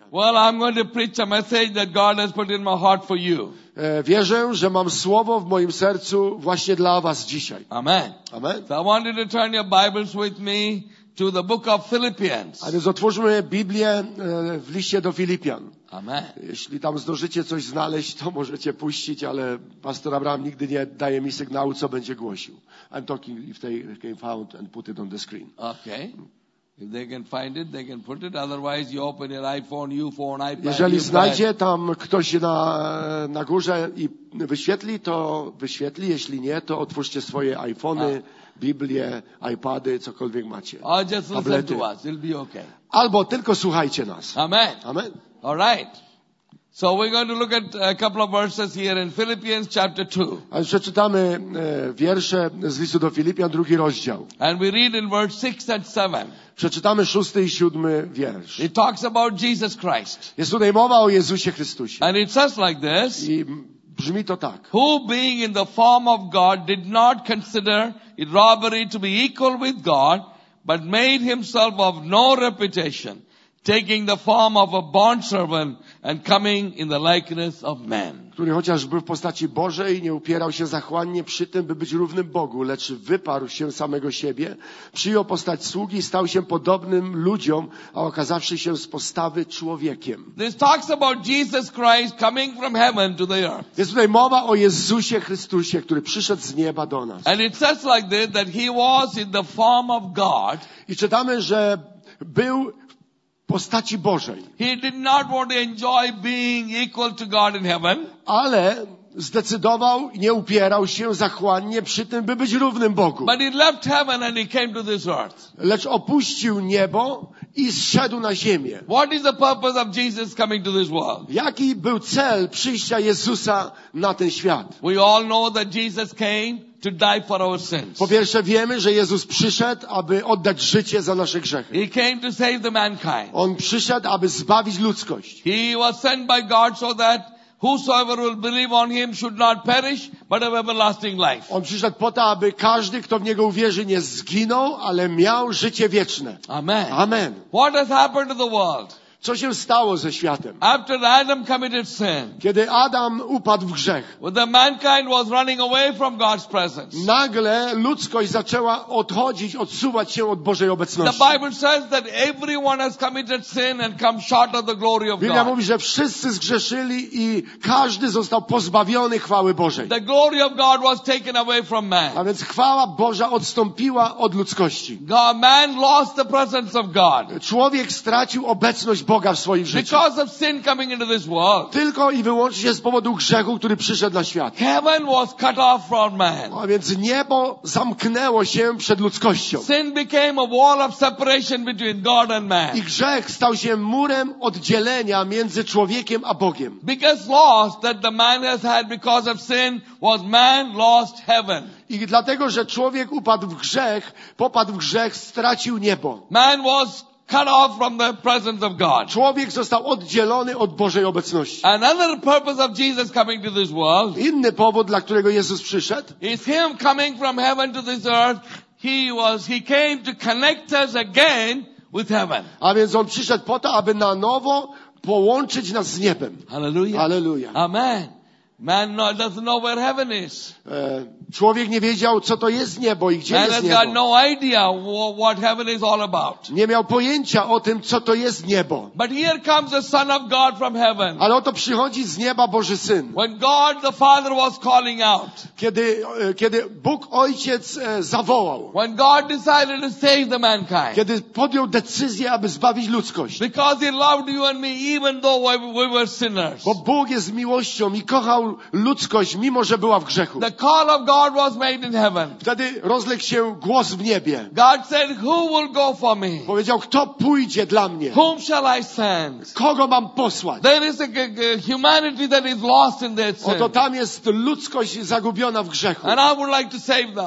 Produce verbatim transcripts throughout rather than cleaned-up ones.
Well, I'm going to preach a message that God has put in my heart for you. Wierzę, że mam słowo w moim sercu właśnie dla was dzisiaj. Amen. Amen. So I want you to turn your Bibles with me to the book of Philippians. A więc otwórzmy Biblię w liście do Filipian. Amen. Jeśli tam zdążycie coś znaleźć, to możecie puścić, ale pastor Abraham nigdy nie daje mi sygnału, co będzie głosił. I'm talking if they can found and put it on the screen. Okay. If they can find it, they can put it. Otherwise, you open your iPhone, U-phone, iPad. Jeżeli znajdzie tam ktoś na, na górze i wyświetli, to wyświetli. Jeśli nie, to otwórzcie swoje iPhony, Biblię, iPady, cokolwiek macie. Or just listen Tablety. to us. It'll be okay. Albo tylko słuchajcie nas. Amen. Amen. All right. So we're going to look at a couple of verses here in Philippians chapter two. A przeczytamy e, wiersze z listu do Filipian, drugi rozdział. And we read in verse six and seven. Przeczytamy szósty i siódmy wiersz. It talks about Jesus Christ. Jest tutaj mowa o Jezusie Chrystusie. And it says like this. I brzmi to tak. Who being in the form of God did not consider it robbery to be equal with God, but made himself of no reputation, taking the form of a bondservant and coming in the likeness of man. Który chociaż był w postaci Bożej, nie upierał się zachłannie przy tym, by być równym Bogu, lecz wyparł się samego siebie, przyjął postać sługi i stał się podobnym ludziom, a okazawszy się z postawy człowiekiem. This talks about Jesus Christ coming from heaven to the earth. Jest tutaj mowa o Jezusie Chrystusie, który przyszedł z nieba do nas. And it says like this, that he was in the form of God. I czytamy, że był w postaci Bożej. He did not want to enjoy being equal to God in heaven. Ale zdecydował i nie upierał się zachłannie przy tym, by być równym Bogu. But he left heaven and he came to this earth. Lecz opuścił niebo i zszedł na ziemię. What is the purpose of Jesus coming to this world? Jaki był cel przyjścia Jezusa na ten świat? We all know that Jesus came to die for our sins. Po pierwsze wiemy, że Jezus przyszedł, aby oddać życie za nasze grzechy. He came to save the mankind. On przyszedł, aby zbawić ludzkość. He was sent by God so that whosoever will believe on him should not perish, but have everlasting life. On przyszedł po to, aby każdy, kto w Niego uwierzy, nie zginął, ale miał życie wieczne. Amen. Amen. What has happened to the world? Co się stało ze światem? After Adam committed sin, Kiedy Adam upadł w grzech, when the mankind was running away from God's presence, nagle ludzkość zaczęła odchodzić, odsuwać się od Bożej the obecności. Bible says that everyone has committed sin and come short of the glory of Biblia God. mówi, że wszyscy zgrzeszyli i każdy został pozbawiony chwały Bożej. The glory of God was taken away from man. A więc chwała Boża odstąpiła od ludzkości. God, man lost the presence of God. Człowiek stracił obecność Boga w swoim życiu. Because of sin coming into this world. Tylko i wyłącznie z powodu grzechu, który przyszedł na świat. Heaven was cut off from man. A więc niebo zamknęło się przed ludzkością. Sin became a wall of separation between God and man. I grzech stał się murem oddzielenia między człowiekiem a Bogiem. Biggest loss that the man has had because of sin was man lost heaven. I dlatego, że człowiek upadł w grzech, popadł w grzech, stracił niebo. Man was cut off from the presence of God. Człowiek został oddzielony od Bożej obecności. Another purpose of Jesus coming to this world Inny powód, dla którego Jezus przyszedł, is him coming from heaven to this earth. He was, he came to connect us again with heaven. a więc On przyszedł po to, aby na nowo połączyć nas z niebem. Hallelujah. Hallelujah. Amen. Man no, doesn't know where heaven is. E, człowiek nie wiedział, co to jest niebo i gdzie Man jest has niebo. got no idea wh- what heaven is all about. Nie miał pojęcia o tym, co to jest niebo. But here comes the Son of God from heaven. Ale oto przychodzi z nieba Boży Syn. When God the Father was calling out. Kiedy, e, kiedy Bóg Ojciec e, zawołał. When God decided to save the mankind. Kiedy podjął decyzję, aby zbawić ludzkość. Because He loved you and me even though we, we were sinners. Bo Bóg jest miłością i kochał ludzkość, mimo że była w grzechu. The call of God was made in heaven. Wtedy rozległ się głos w niebie. God said, who will go for me? Powiedział, kto pójdzie dla mnie? Whom shall I send? Kogo mam posłać? There is a, a humanity that is lost in their sin. Oto tam jest ludzkość zagubiona w grzechu. And I would like to save them.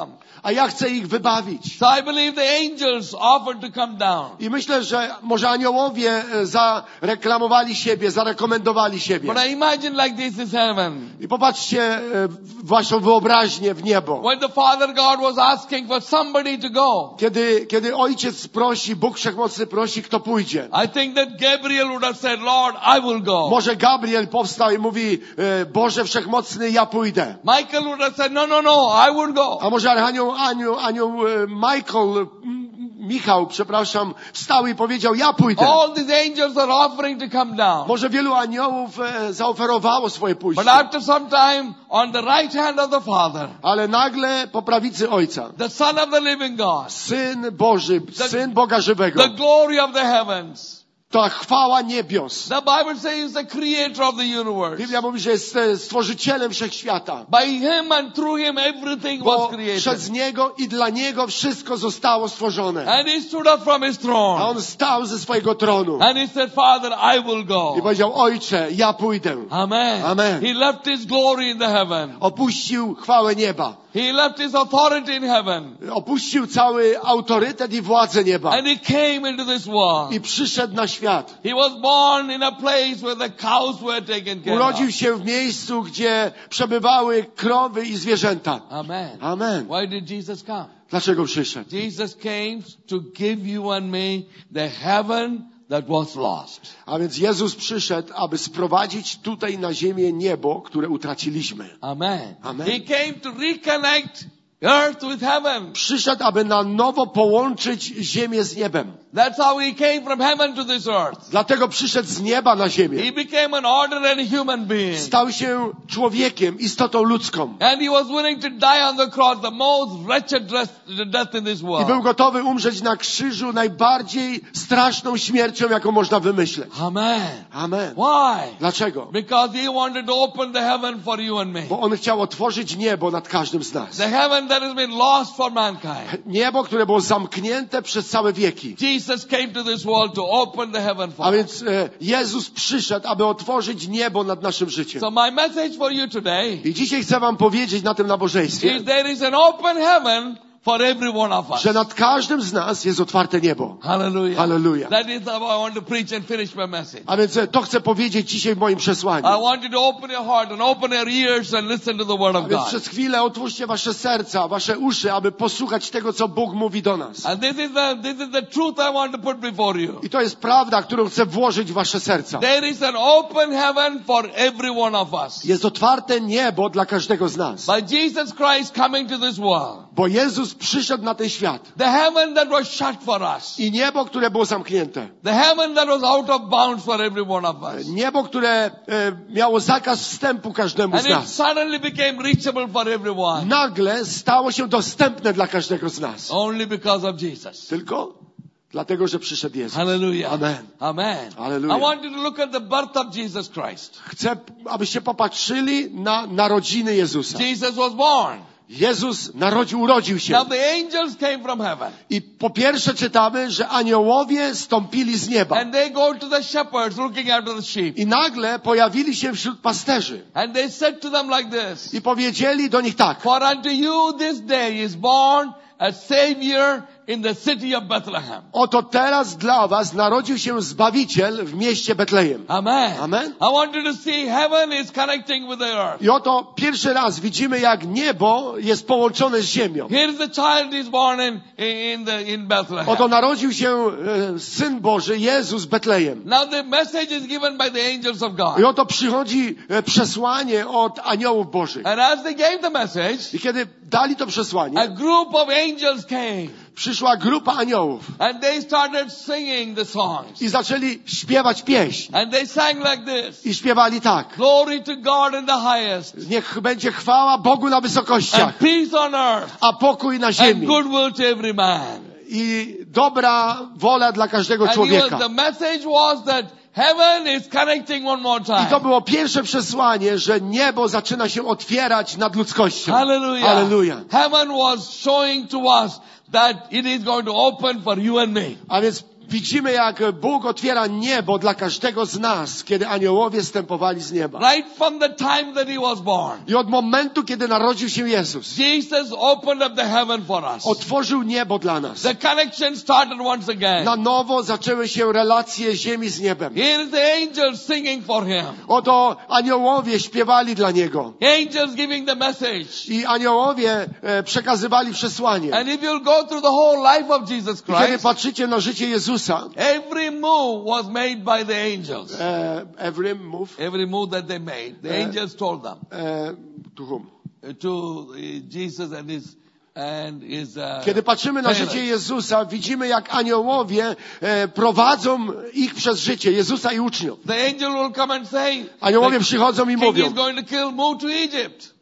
a ja chcę ich wybawić. So I believe the angels offered to come down. I myślę, że może aniołowie e, zareklamowali siebie, zarekomendowali siebie. But I imagine like this is heaven. I popatrzcie e, w waszą wyobraźnię w niebo. When the Father God was asking for somebody to go. Kiedy, kiedy Ojciec prosi, Bóg Wszechmocny prosi, kto pójdzie. I think that Gabriel would have said, Lord, I will go. Może Gabriel powstał i mówi, e, Boże Wszechmocny, ja pójdę. Michael would have said, no, no, no, I will go. A może anioł, anioł, anioł e, Michael, m, Michał, przepraszam, wstał i powiedział, ja pójdę. All these angels are offering to come down. Może wielu aniołów e, zaoferowało swoje pójście. But after some time, on the right hand of the Father, Ale nagle po prawicy Ojca, the Son of the living God, Syn Boży, Syn Boga żywego, the glory of the heavens, to chwała niebios. the Bible says the creator of the universe. Biblia mówi, że jest e, stworzycielem wszechświata. By him and through him everything Bo was created. przez Niego i dla Niego wszystko zostało stworzone. And he stood up from his A throne. On stał ze swojego tronu And he said, Father, I will go. i powiedział, Ojcze, ja pójdę. Amen. Amen. He left his glory in the heaven. Opuścił chwałę nieba. He left his authority in heaven. Opuścił cały autorytet i władzę nieba. And he came into this world. I przyszedł na świat. He was born in a place where the cows were taken care Urodził of. się w miejscu, gdzie przebywały krowy i zwierzęta. Amen. Amen. Why did Jesus come? Dlaczego przyszedł? Jesus came to give you and me the heaven that was lost. A więc Jezus przyszedł, aby sprowadzić tutaj na ziemię niebo, które utraciliśmy. Amen. Amen. He came to reconnect earth with heaven. Przyszedł, aby na nowo połączyć ziemię z niebem. That's how he came from heaven to this earth. Dlatego przyszedł z nieba na ziemię. He became an ordinary human being. Stał się człowiekiem, istotą ludzką. And he was willing to die on the cross, the most wretched death in this I world. był gotowy umrzeć na krzyżu najbardziej straszną śmiercią, jaką można wymyśleć. Amen. Amen. Why? Dlaczego? Because he wanted to open the heaven for you and me. Bo On chciał otworzyć niebo nad każdym z nas. The heaven that has been lost for mankind. Niebo, które było zamknięte przez całe wieki. Jesus came to this world to open the heaven for A us. więc e, Jezus przyszedł, aby otworzyć niebo nad naszym życiem. So my message for you today I dzisiaj chcę wam powiedzieć na tym nabożeństwie, is there is an open heaven for every one of us. że nad każdym z nas jest otwarte niebo. Hallelujah. Hallelujah. That is how I want to preach and finish my message. A więc e, to chcę powiedzieć dzisiaj w moim przesłaniu. I want you to open your heart and open your ears and listen to the word A of więc God. przez chwilę otwórzcie wasze serca, wasze uszy, aby posłuchać tego, co Bóg mówi do nas. And this is the this is the truth I want to put before you. I to jest prawda, którą chcę włożyć w wasze serca. There is an open heaven for every one of us. Jest otwarte niebo dla każdego z nas. By Jesus Christ coming to this world. Bo Jezus przyszedł na ten świat. The heaven that was shut for us. I niebo, które było zamknięte. The heaven that was out of bounds for every one of us. Niebo, które e, miało zakaz wstępu każdemu z And it nas. suddenly became reachable for everyone. Nagle stało się dostępne dla każdego z nas. Only because of Jesus. Tylko dlatego, że przyszedł Jezus. Hallelujah. Amen. Amen. Hallelujah. I want you to look at the birth of Jesus Christ. Chcę, abyście popatrzyli na narodziny Jezusa. Jesus was born. Jezus narodził, urodził się. Now the angels came from heaven. I po pierwsze czytamy, że aniołowie stąpili z nieba. And they go to the shepherds looking after the sheep. I nagle pojawili się wśród pasterzy. And they said to them like this. I powiedzieli do nich tak. For unto you this day is born a Savior in the city of Bethlehem. Oto teraz dla was narodził się Zbawiciel w mieście Betlejem. Amen. Amen. I want you to see heaven is connecting with the earth. I oto pierwszy raz widzimy, jak niebo jest połączone z ziemią. Here the child is born in, in, the, in Bethlehem. Oto narodził się e, Syn Boży, Jezus w Betlejem. Now the message is given by the angels of God. I oto przychodzi e, przesłanie od aniołów Bożych. And as they gave the message, I kiedy dali to a przesłanie, group of angels came. przyszła grupa aniołów. And they started singing the songs. I zaczęli śpiewać pieśń. And they sang like this. I śpiewali tak. Glory to God in the highest. Niech będzie chwała Bogu na wysokościach, And peace on earth. a pokój na And ziemi. goodwill to every man. I dobra wola dla każdego And he was, człowieka. the message was that heaven is connecting one more I to time. było pierwsze przesłanie, że niebo zaczyna się otwierać nad ludzkością. Hallelujah. Hallelujah. Heaven was showing to us that it is going to open for you and me. A więc widzimy, jak Bóg otwiera niebo dla każdego z nas, kiedy aniołowie zstępowali z nieba. Right from the time that he was born, I od momentu, kiedy narodził się Jezus, Jesus opened up the heaven for us. otworzył niebo dla nas. The connection started once again. Na nowo zaczęły się relacje ziemi z niebem. Here is the angels singing for him. Oto aniołowie śpiewali dla Niego. Angels giving the message. I aniołowie e, przekazywali przesłanie. And if you'll go through the whole life of Jesus I kiedy Christ, patrzycie na życie Jezusa, every move was made by the angels. e, every move, Every move that they made, the Uh, angels told them. e, to whom? Uh, to uh, Jesus and his and his uh, Kiedy patrzymy na parents. życie Jezusa, widzimy, jak aniołowie e, prowadzą ich przez życie, Jezusa i uczniów. The angel will come and say, Aniołowie the przychodzą i king mówią, is going to kill, move to Egypt.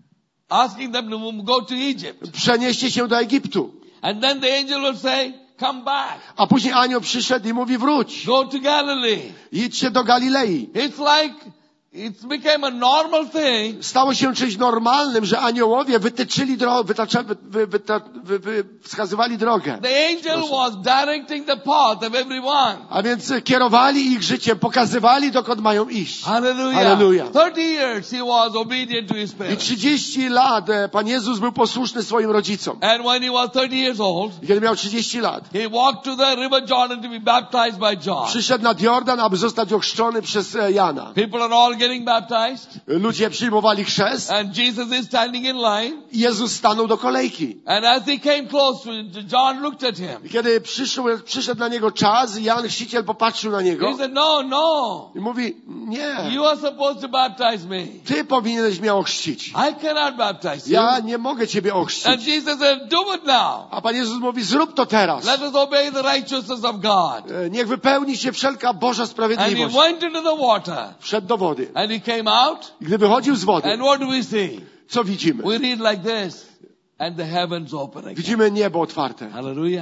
Asking them to go to Egypt. przenieście się do Egiptu. And then the angel will say, come back. A później anioł przyszedł i mówi, wróć, Go to Galilee. idźcie do Galilei. It's like, it became a normal thing. Stało się czymś normalnym, że aniołowie wytyczyli drogę, wytacza, wy, wy, wyta, wy, wy, wskazywali drogę. The angel was directing the path of everyone. A więc kierowali ich życiem, pokazywali, dokąd mają iść. Hallelujah. Hallelujah. thirty years he was obedient to his I parents. trzydzieści lat e, Pan Jezus był posłuszny swoim rodzicom. And when he was thirty years old, I kiedy miał trzydzieści lat, he walked to the river Jordan to be baptized by John. przyszedł nad Jordan, aby zostać ochrzczony przez e, Jana. People are all getting baptized. Ludzie przyjmowali chrzest And Jesus is standing in line. i Jezus stanął do kolejki. And as he came close, John looked at him. I kiedy przyszł, przyszedł na niego czas, Jan Chrzciciel popatrzył na niego He said, no, no. i mówi, nie, You are supposed to baptize me. ty powinieneś mnie ochrzcić. I cannot baptize you. Ja nie mogę ciebie And ochrzcić. Jesus said, do it now. A Pan Jezus mówi, zrób to teraz. Let us obey the righteousness of God. E, Niech wypełni się wszelka Boża And he sprawiedliwość. went into the water. Wszedł do wody. And he came out. I gdy wychodził z wody, And what do we see? co widzimy? We read like this. And the heavens open again. Widzimy niebo otwarte. Hallelujah.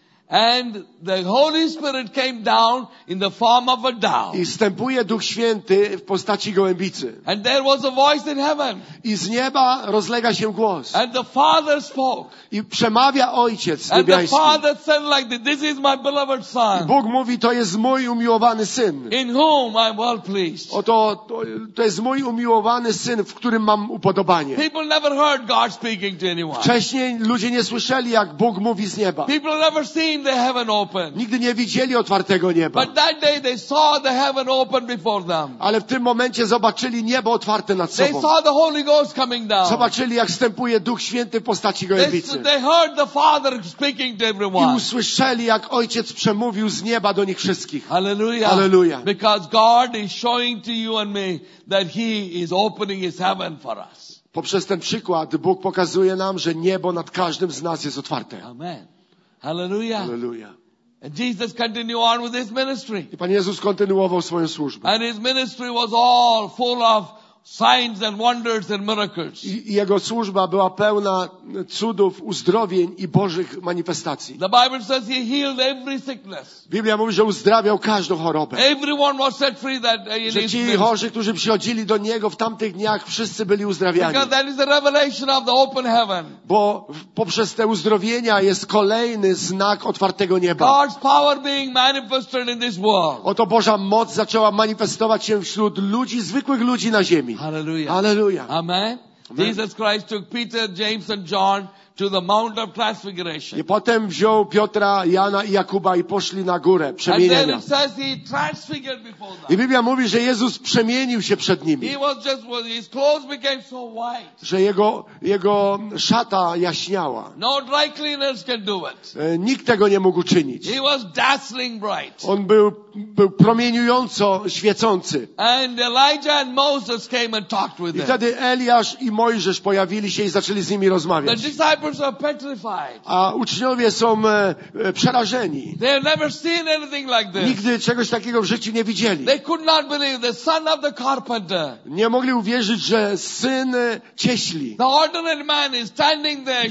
And the Holy Spirit came down in the form of a dove. I wstępuje Duch Święty w postaci gołębicy. And there was a voice in heaven. I z nieba rozlega się głos. And the Father spoke. I przemawia Ojciec And the niebiański. Father said like this, this is my beloved Son, Bóg mówi, to jest mój umiłowany Syn. in whom I'm well pleased. Oto, to, to jest mój umiłowany Syn, w którym mam upodobanie. People never heard God speaking to anyone. Wcześniej ludzie nie słyszeli, jak Bóg mówi z nieba. People never seen the heaven open. Nigdy nie widzieli otwartego nieba. But that day they saw the heaven open before them. Ale w tym momencie zobaczyli niebo otwarte nad They sobą. saw the Holy Ghost coming down. Zobaczyli, jak wstępuje Duch Święty w postaci They, gołębicy. they heard the Father speaking to I everyone. usłyszeli, jak Ojciec przemówił z nieba do nich wszystkich. Hallelujah. Hallelujah. Because God is showing to you and me that He is opening His heaven for us. Poprzez ten przykład Bóg pokazuje nam, że niebo nad każdym z nas jest otwarte. Amen. Hallelujah. Halleluja. And Jesus continued on with His ministry. I Pan Jezus kontynuował swoją służbę. And His ministry was all full of signs and wonders and miracles. I i Jego służba była pełna cudów, uzdrowień i Bożych manifestacji. The Bible says He healed every sickness. Biblia mówi, że uzdrawiał każdą chorobę. Everyone was set free that uh, in Że His ci ministry. chorzy, którzy przychodzili do Niego w tamtych dniach, wszyscy byli uzdrawiani. Because that is the revelation of the open heaven. Bo w- poprzez te uzdrowienia jest kolejny znak otwartego nieba. God's power being manifested in this world. Oto Boża moc zaczęła manifestować się wśród ludzi, zwykłych ludzi na ziemi. Hallelujah. Halleluja. Amen. Amen. Jesus Christ took Peter, James and John to the Mount of Transfiguration. I potem wziął Piotra, Jana i Jakuba i poszli na górę And then przemienienia. it says He transfigured before I them. Biblia mówi, że Jezus przemienił się przed nimi. He was just, well, His clothes became so white. Że jego, jego szata jaśniała. No dry cleaners can do it. E, Nikt tego nie mógł czynić. He was dazzling bright. On był, był promieniująco świecący. And Elijah and Moses came and talked with I them. wtedy Eliasz i Mojżesz pojawili się i zaczęli z nimi The rozmawiać. disciples are petrified. A uczniowie są e, e, przerażeni. They have never seen anything like this. Nigdy czegoś takiego w życiu nie widzieli. They could not believe the son of the carpenter. Nie mogli uwierzyć, że syn e, cieśli, The ordinary man is standing there sh-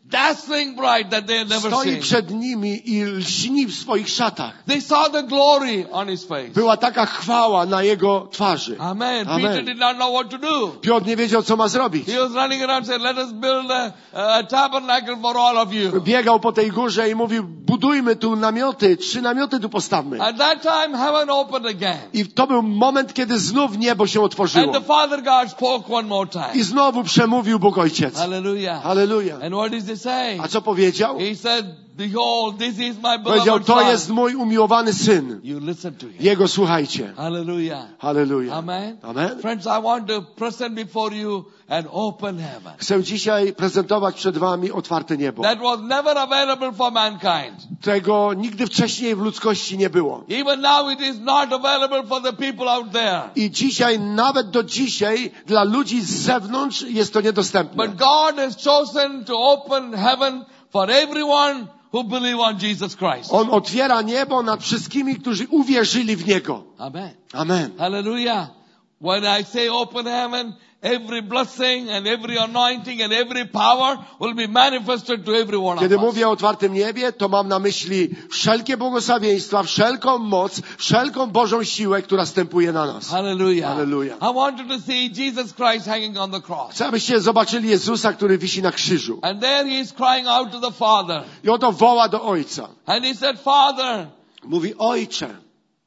dazzling bright that they had never Stoi seen. przed nimi i lśni w swoich szatach. They saw the glory on his face. Była taka chwała na jego twarzy. Amen. Amen. Peter did not know what to do. Piotr nie wiedział, co ma zrobić. He was running around saying, let us build a, a tabernacle for all of you. Biegał po tej górze i mówił, budujmy tu namioty, trzy namioty tu postawmy. At that time, heaven opened again. I to był moment, kiedy znów niebo się And otworzyło. the Father God spoke one more time. I znowu przemówił Bóg Ojciec. Hallelujah. Halleluja. And what does he say? A co powiedział? He said, behold, this is my Powiedział, beloved to son. jest mój umiłowany syn. You listen to him. Jego słuchajcie. Hallelujah. Halleluja. Amen. Amen. Friends, I want to present before you an open heaven. Chcę dzisiaj prezentować przed wami otwarte niebo. That was never available for mankind. Tego nigdy wcześniej w ludzkości nie było. Even now it is not available for the people out there. I dzisiaj, nawet do dzisiaj, dla ludzi z zewnątrz jest to niedostępne. But God has chosen to open heaven for everyone who believe on Jesus Christ. On otwiera niebo nad wszystkimi, którzy uwierzyli w Niego. Amen. Amen. Hallelujah. When I say open heaven, every blessing and every anointing and every power will be manifested to every one Kiedy of us. mówię o otwartym niebie, to mam na myśli wszelkie błogosławieństwa, wszelką moc, wszelką Bożą siłę, która stępuje na nas. Hallelujah. Hallelujah. I want you to see Jesus Christ hanging on the cross. Chcę, abyście zobaczyli Jezusa, który wisi na krzyżu. And there he is crying out to the Father. I oto woła do Ojca. And he said, Father, Mówi, Ojcze,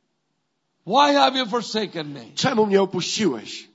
why have you forsaken me? czemu mnie opuściłeś?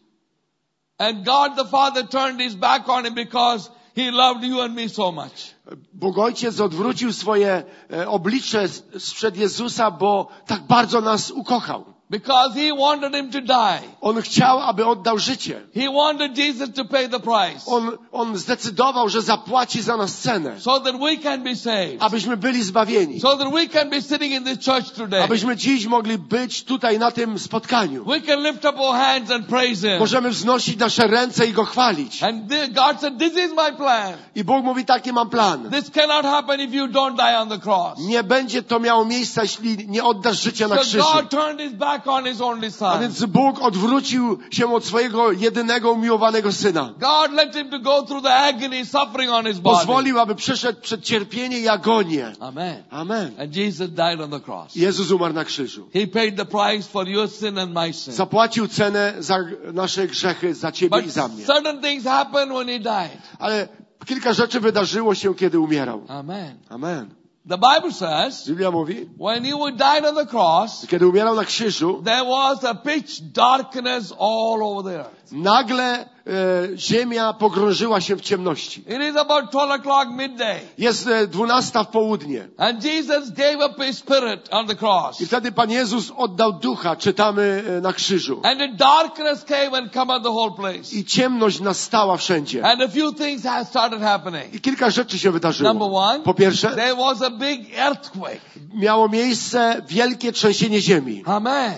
And God the Father turned his back on him because he loved you and me so much. Bóg Ojciec odwrócił swoje e, oblicze sprzed Jezusa, bo tak bardzo nas ukochał. Because he wanted him to die. On chciał, aby oddał życie. He wanted Jesus to pay the price. On, on zdecydował, że zapłaci za nas cenę, So that we can be saved. abyśmy byli zbawieni. So that we can be sitting in this church today. Abyśmy dziś mogli być tutaj na tym spotkaniu. We can lift up our hands and praise him. Możemy wznosić nasze ręce i Go chwalić. And the- God said, this is my plan. I Bóg mówi, taki mam plan. This cannot happen if you don't die on the cross. Nie będzie to miało miejsca, jeśli nie oddasz życia na So krzyżu. God turned his back on his only A son. więc Bóg odwrócił się od swojego jedynego umiłowanego Syna. God let him to go through the agony, suffering on his body. Pozwolił, aby przeszedł przez cierpienie i agonię. Amen. Amen. And Jesus died on the cross. Jezus umarł na krzyżu. He paid the price for your sin and my sin. Zapłacił cenę za nasze grzechy, za ciebie But i za mnie. certain things happened when he died. Ale kilka rzeczy wydarzyło się, kiedy umierał. Amen. Amen. The Bible says, Biblia mówi, when he died on the cross, kiedy umierał na krzyżu, there was a pitch darkness all over the earth. nagle e, ziemia pogrążyła się w ciemności. It is about twelve o'clock midday. Jest e, dwunasta w południe. And Jesus gave up his spirit on the cross. I wtedy Pan Jezus oddał ducha, czytamy e, na krzyżu. And the darkness came and covered the whole place. I ciemność nastała wszędzie. And a few things have started happening. I kilka rzeczy się wydarzyło. Number one, Po pierwsze, there was a big earthquake. miało miejsce wielkie trzęsienie ziemi. Amen.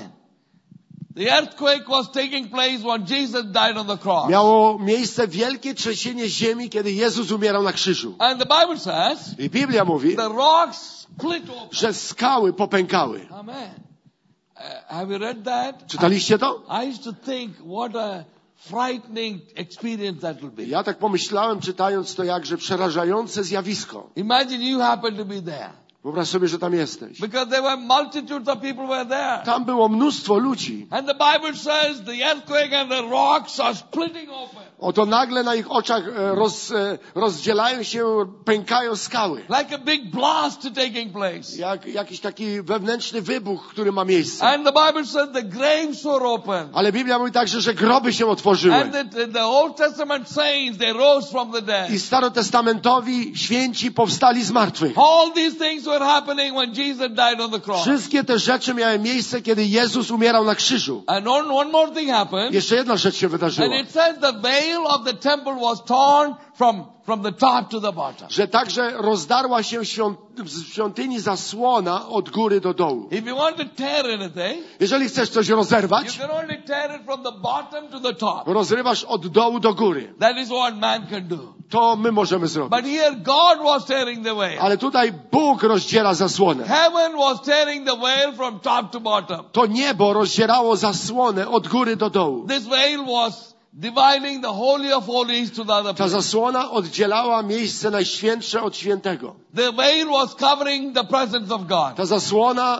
The earthquake was taking place when Jesus died on the cross. Miało miejsce wielkie trzęsienie ziemi, kiedy Jezus umierał na krzyżu. And the Bible says, I Biblia mówi, the rocks split open. że skały popękały. Amen. Uh, have you read that? Czytaliście to? I used to think what a frightening experience that will be. Ja tak pomyślałem, czytając to, jakże przerażające zjawisko. Imagine you happen to be there. Wyobraź sobie, że tam jesteś. Because there were multitudes of people were there. Tam było mnóstwo ludzi. And the Bible says the earthquake and the rocks are splitting open. Oto nagle na ich oczach e, roz, e, rozdzielają się, pękają skały. Like a big blast taking place. Jak jakiś taki wewnętrzny wybuch, który ma miejsce. And the Bible says the graves were open. Ale Biblia mówi także, że groby się otworzyły. And the, the Old Testament saints, they rose from the dead. I starotestamentowi święci powstali z martwych. All these things were happening when Jesus died on the cross. Wszystkie te rzeczy miały miejsce, kiedy Jezus umierał na krzyżu. And one, one more thing happened. Jeszcze jedna rzecz się wydarzyła. And it says the veil of the temple was torn from, from the top to the bottom. Że także rozdarła się świąt, w świątyni zasłona od góry do dołu. If you want to tear anything, Jeżeli chcesz coś you rozerwać, can only tear it from the bottom to the top. rozrywasz od dołu do góry. That is what man can do. To my możemy zrobić. But here God was tearing the veil. Ale tutaj Bóg rozdziela zasłonę. Heaven was tearing the veil from top to bottom. To niebo rozdzierało zasłonę od góry do dołu. This veil was dividing the Holy of Holies to the other Ta place. zasłona oddzielała miejsce najświętsze od świętego. The veil was covering the presence of God. Ta zasłona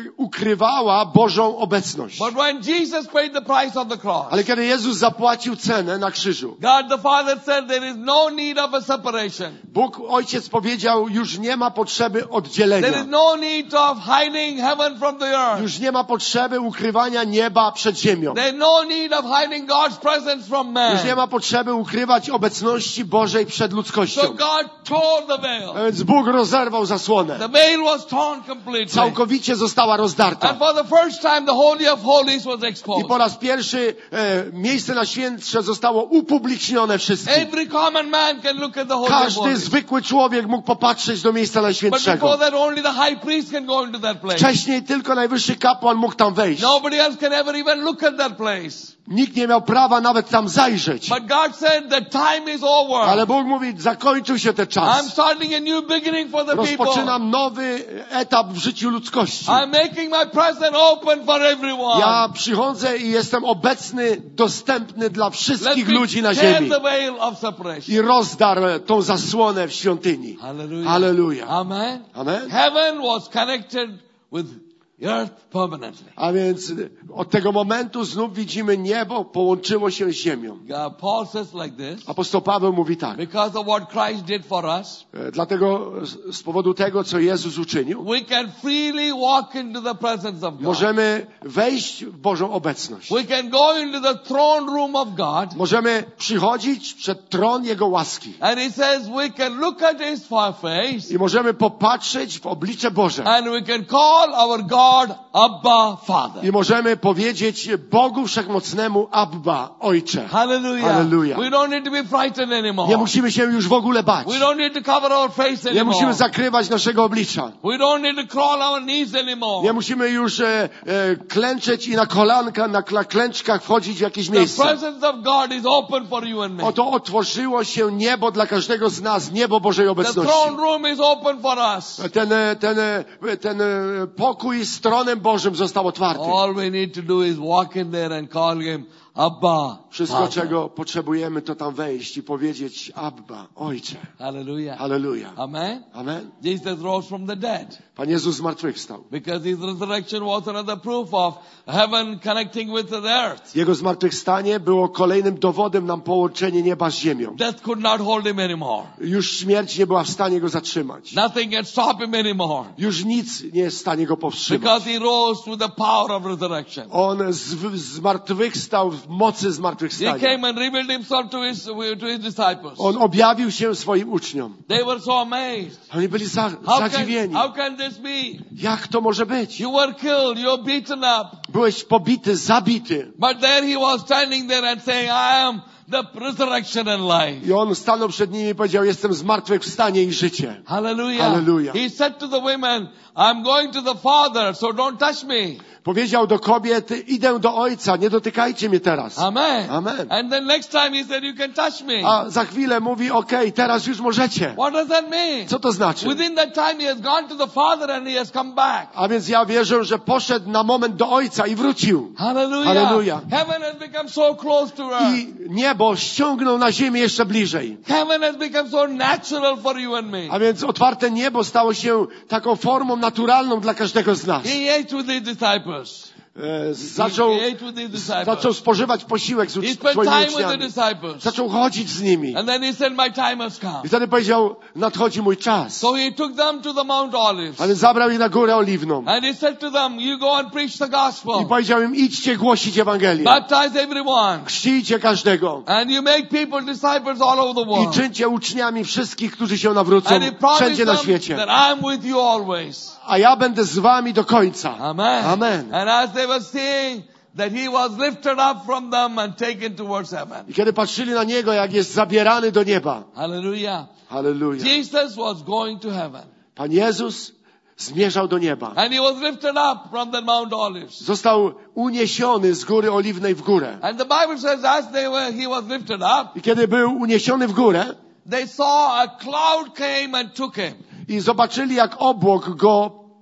ukrywała Bożą obecność. But when Jesus paid the price on the cross, Ale kiedy Jezus zapłacił cenę na krzyżu, God the Father said there is no need of a separation. Bóg Ojciec powiedział, już nie ma potrzeby There oddzielenia. is no need of hiding heaven from the earth. Już nie ma potrzeby ukrywania nieba przed ziemią. There is no need of hiding God's presence from man. Już nie ma potrzeby ukrywać obecności Bożej przed So ludzkością. God tore the veil. A więc Bóg rozerwał zasłonę. The veil was torn completely. Całkowicie została rozdarta. And for the first time the Holy of Holies was I exposed. po raz pierwszy e, miejsce na świętsze zostało upublicznione wszystkim. Every common man can look at the Holy of Każdy Holies. zwykły człowiek mógł popatrzeć do miejsca But najświętszego. before that only the high priest can go into that place. Wcześniej tylko najwyższy kapłan mógł tam wejść. Nobody else can ever even look at that place. Nikt nie miał prawa nawet tam zajrzeć. But God said the time is over. Ale Bóg mówi, zakończył się ten I'm czas. starting a new beginning for the people. Rozpoczynam nowy etap w życiu ludzkości. I'm making my presence open for everyone. Ja przychodzę i jestem obecny, dostępny dla Let wszystkich me ludzi na tear ziemi. the veil of separation. I rozdarł tą zasłonę w świątyni. Hallelujah. Halleluja. Amen. Amen. Heaven was connected with earth permanently. A więc od tego momentu znów widzimy niebo połączyło się z ziemią. God, Paul says like this, Apostoł Paweł mówi tak. because of what Christ did for us, E, Dlatego z- z powodu tego, co Jezus uczynił, we can freely walk into the presence of God. możemy wejść w Bożą obecność. We can go into the throne room of God. Możemy przychodzić przed tron Jego łaski. And he says we can look at his face I możemy popatrzeć w oblicze Boże. and we can call our God Abba Father. I możemy powiedzieć Bogu Wszechmocnemu Abba, Ojcze. Hallelujah. Hallelujah. We don't need to be frightened anymore. Nie musimy się już w ogóle bać. We don't need to cover our face Nie anymore. musimy zakrywać naszego oblicza. We don't need to crawl our knees anymore. Nie musimy już e, e, klęczeć i na kolanka, na kla- klęczkach wchodzić w jakieś The miejsce. presence of God is open for you and me. Oto otworzyło się niebo dla każdego z nas, niebo Bożej The obecności. throne room is open for us. Ten, e, ten, e, ten e, pokój z tronem Bożym został otwarty. All we need to do is walk in there and call him Abba Wszystko, Father. czego potrzebujemy, to tam wejść i powiedzieć Abba, Ojcze. Hallelujah. Halleluja. Amen. Amen. Jesus rose from the dead Pan Jezus zmartwychwstał. because his resurrection was another proof of heaven connecting with the earth. Jego zmartwychwstanie było kolejnym dowodem na połączenie nieba z ziemią. Death could not hold him anymore. Już śmierć nie była w stanie go zatrzymać. Nothing can stop him anymore Już nic nie jest w stanie go powstrzymać. because he rose through the power of resurrection. On z- zmartwychwstał w mocy He zmartwychwstania. came and revealed himself to his, to his disciples. On objawił się swoim uczniom. They were so amazed. Oni byli za, How can, zadziwieni. how can this be? Jak to może być? You were killed, you were beaten up. Byłeś pobity, zabity. But there he was standing there and saying, I am the resurrection and life. I on stanął przed nimi i powiedział, jestem zmartwychwstanie i życie. Hallelujah. Hallelujah. He said to the women, I'm going to the Father, so don't touch me. Powiedział do kobiet, idę do Ojca, nie dotykajcie mnie teraz. Amen. Amen. And then next time he said, you can touch me. A za chwilę mówi, okej, teraz już możecie. What does that mean? Co to znaczy? Within that time he has gone to the Father and he has come back. A więc ja wierzę, że poszedł na moment do Ojca i wrócił. Hallelujah. Hallelujah. Heaven has become so close to earth. I niebo ściągnął na ziemię jeszcze bliżej. Heaven has become so natural for you and me. A więc otwarte niebo stało się taką formą naturalną dla każdego z nas. He ate with his disciples. E, zaczął, He ate with his disciples. zaczął spożywać posiłek z He ucz- spent swoimi time with the uczniami. disciples. Zaczął chodzić z nimi. And then he said, my time has come. I wtedy powiedział, nadchodzi mój czas. So he took them to the Mount Olives. A więc zabrał ich na górę oliwną. And he said to them, you go and preach the I gospel. powiedział im, idźcie głosić Ewangelię. Baptize everyone. Chrzcijcie każdego. And you make people disciples all over the I world. czyńcie uczniami wszystkich, którzy się nawrócą And he promised wszędzie na them świecie. that I'm with you always. A ja będę z wami do końca. Amen. Amen. And as they were seeing that he was lifted up from them and taken towards heaven. I kiedy patrzyli na Niego, jak jest zabierany do nieba. Hallelujah. Halleluja. Jesus was going to heaven. Pan Jezus zmierzał do nieba. And he was lifted up from the Mount Olives. Został uniesiony z góry oliwnej w górę. And the Bible says as they were, he was lifted up, I kiedy był uniesiony w górę they saw a cloud came and took him. i zobaczyli, jak obłok go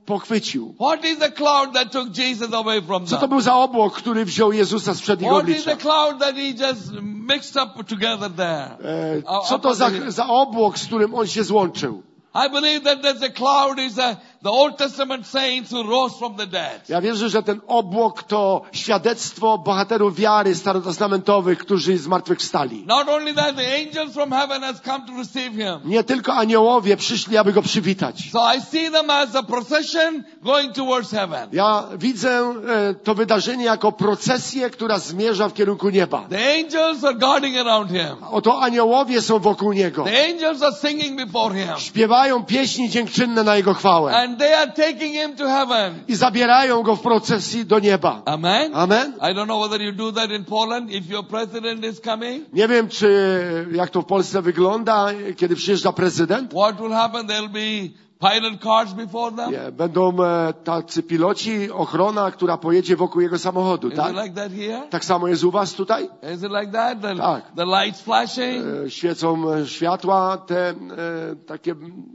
pochwycił. What is the cloud that took Jesus away from Co to them? był za obłok, który wziął Jezusa sprzed jego What is oblicza? the cloud that he just mixed up together there? E, Co to za, za obłok, z którym on się złączył? I believe that there's a cloud is a, the Old Testament saints who rose from the dead. Ja wierzę, że ten obłok to świadectwo bohaterów wiary starotestamentowych, którzy zmartwychwstali. Not only that, the angels from heaven has come to receive him. Nie tylko aniołowie przyszli, aby go przywitać. So I see them as a procession going towards heaven. Ja widzę e, to wydarzenie jako procesję, która zmierza w kierunku nieba. The angels are guarding around him. Oto aniołowie są wokół niego. The angels are singing before him. Śpiewają pieśni dziękczynne na jego chwałę. And they are taking him to heaven. I zabierają go w procesji do nieba. Amen. Amen. I don't know whether you do that in Poland if your president is coming. Nie wiem, czy jak to w Polsce wygląda, kiedy przyjeżdża prezydent. What will happen? There'll be pilot cars before them. Nie, będą e, tacy piloci, ochrona, która pojedzie wokół jego samochodu, Is tak? it like that here? Tak samo jest u was tutaj? Is it like that? The, Tak. the lights flashing? E, świecą e, światła te e, takie...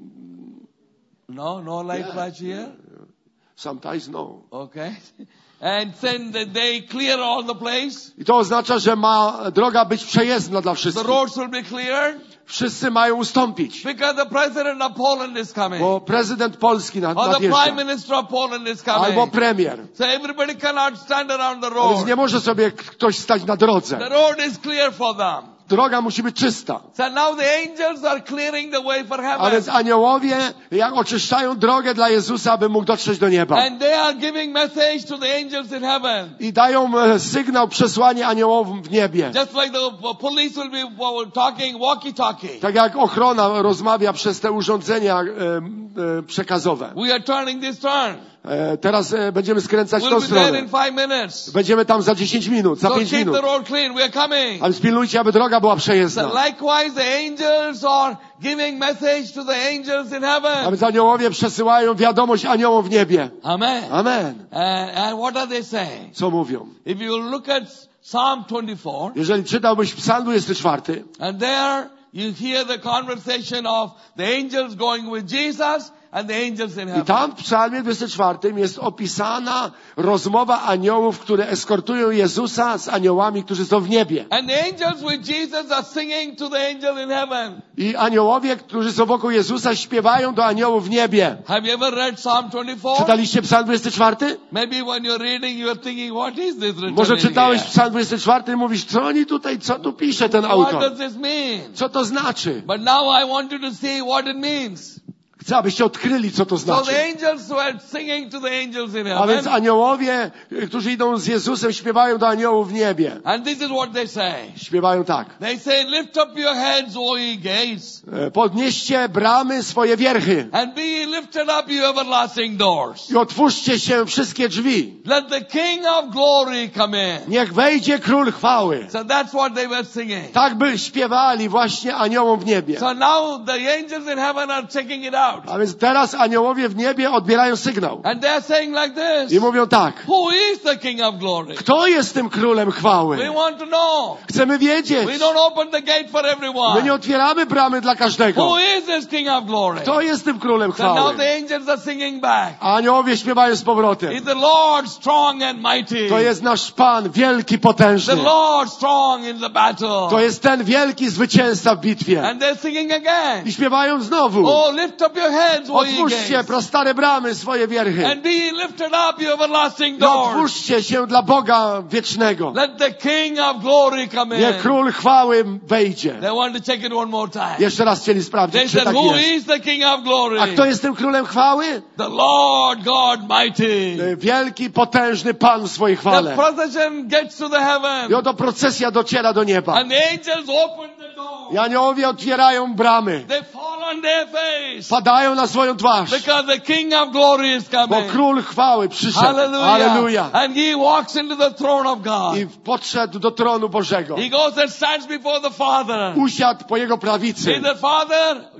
No, no light flash here. Sometimes no. Okay. And then the- they clear all the place. I to oznacza, że ma droga być przejezdna dla The wszystkich. roads will be cleared Wszyscy mają ustąpić, because the president of Poland is coming. bo prezydent Polski nad- Or the nadjeżdża. prime minister of Poland is Albo coming. premier. So everybody cannot stand around the A więc road. nie może sobie k- ktoś stać na drodze. The road is clear for them. Droga musi być czysta. So now the angels are clearing the way for A heaven. więc aniołowie jak oczyszczają drogę dla Jezusa, aby mógł dotrzeć do nieba. And they are giving message to the angels in heaven. I dają e, sygnał, przesłanie aniołom w niebie. Just like the police will be well, talking walkie-talkie. Tak jak ochrona rozmawia przez te urządzenia e, e, przekazowe. We are turning this turn. E, teraz e, będziemy skręcać w tą We'll be there stronę. in five minutes. Będziemy tam za dziesięć minut, za So pięć keep minut. the road clean. We are coming. Ale spilnujcie, aby droga była So przejezdna. likewise the angels are giving message to the angels in A heaven. więc aniołowie przesyłają wiadomość aniołom w niebie. Amen. Amen. And, and what are they saying? Co mówią? If you look at Psalm twenty-four, Jeżeli czytałbyś Psalm dwudziesty czwarty, and there you hear the conversation of the angels going with Jesus and the angels in i heaven. tam w Psalmie dwudziestym czwartym jest opisana rozmowa aniołów, które eskortują Jezusa z aniołami, którzy są w niebie. And the angels with Jesus are singing to the angel in heaven. I aniołowie, którzy są wokół Jezusa, śpiewają do aniołów w niebie. Have you ever read Psalm twenty-four? Czytaliście Psalm dwudziesty czwarty? Maybe when you're reading, you're thinking, what is this written Może in czytałeś here? Psalm dwudziesty czwarty i mówisz, co oni tutaj, co tu pisze ten What autor? does this mean? Co to znaczy? But now I want you to see what it means. Chcę, abyście odkryli, co to So znaczy. the angels were singing to the angels in A więc heaven. aniołowie, którzy idą z Jezusem, śpiewają do aniołów w niebie. And this is what they say. Śpiewają tak. They say, lift up your heads, O ye gates, E, Podnieście bramy swoje wierchy and be ye lifted up, you everlasting doors. i otwórzcie się wszystkie drzwi. Let the King of glory come in. Niech wejdzie Król Chwały. So that's what they were singing. Tak by śpiewali właśnie aniołom w niebie. So now the angels in heaven are checking it out. A więc teraz aniołowie w niebie odbierają sygnał. And they're saying like I this. mówią tak. Who is the King of glory? Kto jest tym Królem We Chwały? want to know. Chcemy wiedzieć. We don't open the gate for My nie everyone. otwieramy bramy dla każdego. Who is this King of glory? Kto jest tym Królem So now Chwały? the angels are singing back. A aniołowie śpiewają z powrotem. Is the Lord strong and mighty? To jest nasz Pan, wielki, potężny. The Lord strong in the battle. To jest ten wielki zwycięzca w bitwie. And they're singing again. I śpiewają znowu. Oh, lift up your heads, O ye Otwórzcie gates, prastare bramy swoje wierchy. and be ye lifted up, you everlasting I doors. otwórzcie się dla Boga wiecznego. Let the King of glory come Niech in. Król Chwały wejdzie. They want to check it one more time. Jeszcze raz chcieli They sprawdzić, czy said, tak who jest. is the King of glory? A kto jest tym Królem Chwały? The Lord God mighty. Wielki, potężny Pan w swojej The chwale. procession gets to the heaven. I oto procesja dociera do nieba. And the angels open the door. I aniołowie otwierają bramy. They fall on their face. Padają na swoją twarz. Because the King of glory is Bo coming. Król Chwały przyszedł. Hallelujah. Hallelujah. And he walks into the throne of God. I podszedł do tronu Bożego. He goes and stands before the Father. Usiadł po Jego He prawicy. said, Father,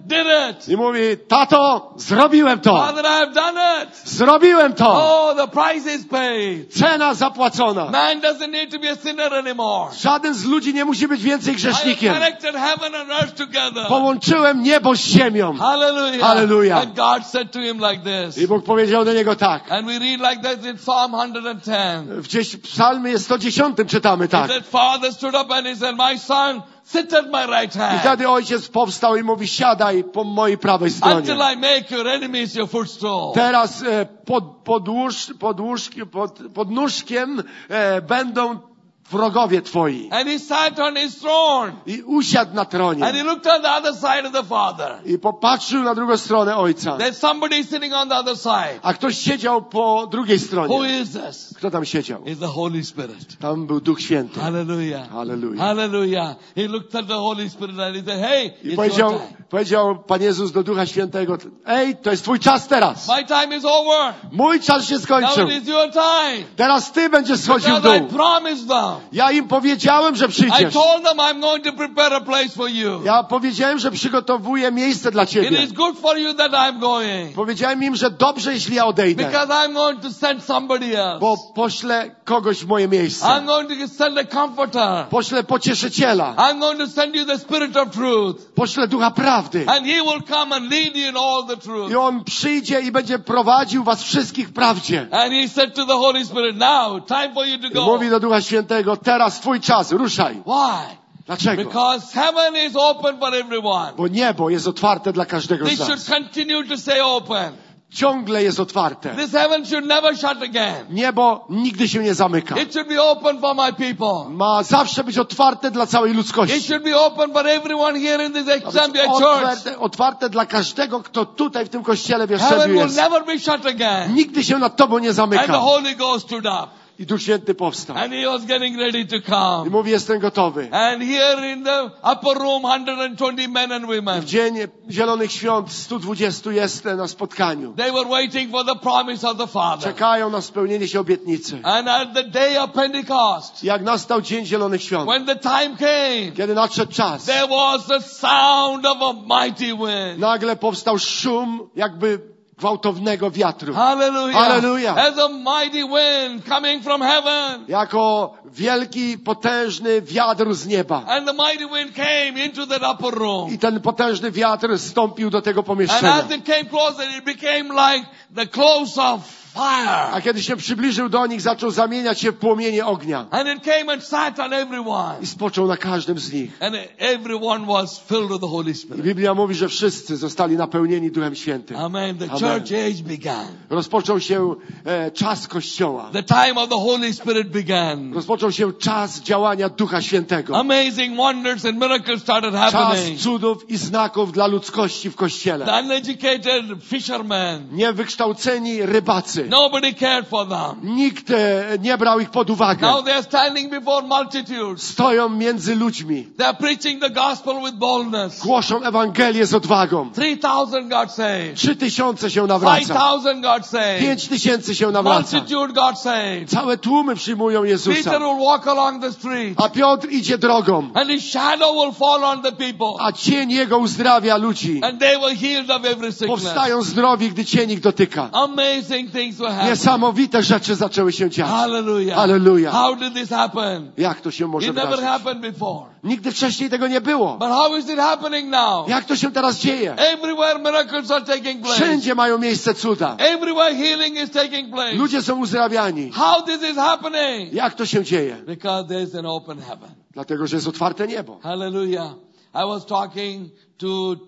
did it. I mówi, tato, zrobiłem to. Father, I have done it. Zrobiłem to. Oh, the price is paid. Cena zapłacona. Man doesn't need to be a sinner anymore. Żaden z ludzi nie musi być więcej I have grzesznikiem. connected heaven and earth together. Połączyłem niebo z ziemią. Hallelujah. Hallelujah. And God said to him like this. I Bóg powiedział do niego tak. And we read like this in Psalm one hundred ten. Gdzieś w psalmie sto dziesiątym czytamy tak. That father stood up and he said, my son, sit at my right I hand. wtedy ojciec powstał i mówi, siadaj po mojej prawej stronie. Until I make your enemies your footstool. Teraz e, pod, podłóż, podłóż, pod, pod nóżkiem e, będą wrogowie twoi. And he sat on his throne. I usiadł na tronie. And he looked on the other side of the father. I popatrzył na drugą stronę ojca. There's somebody sitting on the other side. A ktoś siedział po drugiej Who stronie. is this? Kto tam siedział? Is the Holy Spirit. Tam był Duch Święty. Hallelujah. Hallelujah. Hallelujah. He looked at the Holy Spirit and he said, hey, I it's powiedział, your time. powiedział Pan Jezus do Ducha Świętego, ej, to jest twój czas teraz. My time is over. Mój czas się Now skończył. it is your time. Teraz ty będziesz schodził w Because I dół. promised them. Ja im powiedziałem, że I przyjdziesz. told them I'm going to prepare a place for you. Ja powiedziałem, że przygotowuję miejsce dla It ciebie. is good for you that I'm going. Powiedziałem im, że dobrze, jeśli ja odejdę. Because I'm going to send somebody else. Bo poślę kogoś w moje miejsce. I'm going to send a comforter. Poślę pocieszyciela. I'm going to send you the Spirit of truth. Poślę Ducha Prawdy. And He will come and lead you in all the truth. I On przyjdzie i będzie prowadził was wszystkich w prawdzie. And He said to the Holy Spirit, now, time for you to I go. mówi do Ducha Świętego, teraz twój czas, ruszaj. Why? Dlaczego? Because heaven is open for everyone. Bo niebo jest otwarte dla każdego This z should nas. continue to stay open. Ciągle jest otwarte. This heaven should never shut again. Niebo nigdy się nie zamyka. It should be open for my people. Ma zawsze być otwarte dla całej It ludzkości. should be open for everyone here in this Ma być Exambia Church. otwarte, otwarte dla każdego, kto tutaj w tym kościele w Heaven Jastrzębiu will jest. never be shut again. Nigdy się nad tobą nie And the zamyka. Holy Ghost stood up. I Duch Święty powstał. And He was getting ready to I come. mówi, jestem gotowy. And here in the upper room, one hundred twenty men and women, W dzień Zielonych Świąt stu dwudziestu jest na spotkaniu. they were waiting for the promise of the Father. Czekają na spełnienie się obietnicy. And at the day of Pentecost, Jak nastał Dzień Zielonych Świąt, when the time came, kiedy nadszedł czas, there was the sound of a mighty wind. nagle powstał szum jakby gwałtownego wiatru. Hallelujah. Hallelujah. As a mighty wind coming from heaven. Jako wielki, potężny wiatr z nieba. And the mighty wind came into that upper room. I ten potężny wiatr stąpił do tego And pomieszczenia. as it came closer, it became like the close of fire. A kiedy się przybliżył do nich, zaczął zamieniać się w płomienie ognia. And it came and sat on everyone. I spoczął na każdym z nich. And everyone was filled with the Holy I Spirit. Biblia mówi, że wszyscy zostali napełnieni Duchem Świętym. Amen. The Amen. church age began. Rozpoczął się e, czas Kościoła. The time of the Holy Spirit began. Rozpoczął się czas działania Ducha Świętego. Amazing wonders and miracles started Czas happening. cudów i znaków dla ludzkości w Kościele. The uneducated fishermen, Niewykształceni rybacy. nobody cared for them. Nikt e, nie brał ich pod uwagę. Now they are standing before multitudes. Stoją między ludźmi. They are preaching the gospel with boldness. Głoszą Ewangelię z odwagą. Three thousand got saved. Trzy tysiące się Five nawraca. thousand got saved. Pięć tysięcy się nawraca. Multitude got saved. Całe tłumy przyjmują Peter Jezusa. will walk along the street. A Piotr idzie drogą. And his shadow will fall on the people. A cień Jego uzdrawia ludzi. And they were healed of every sickness. Powstają zdrowi, gdy cień ich dotyka. Amazing things were happening. Niesamowite rzeczy zaczęły się dziać. Hallelujah. Hallelujah. How did this happen? Jak to się może It never wydarzyć? happened before. Nigdy wcześniej tego nie było. But how is it happening now? Jak to się teraz dzieje? Everywhere miracles are taking place. Wszędzie mają miejsce cuda. Everywhere healing is taking place. Ludzie są uzdrawiani. How this is happening? Jak to się dzieje? Because there's an open heaven. Dlatego, że jest otwarte niebo. Hallelujah. I was talking to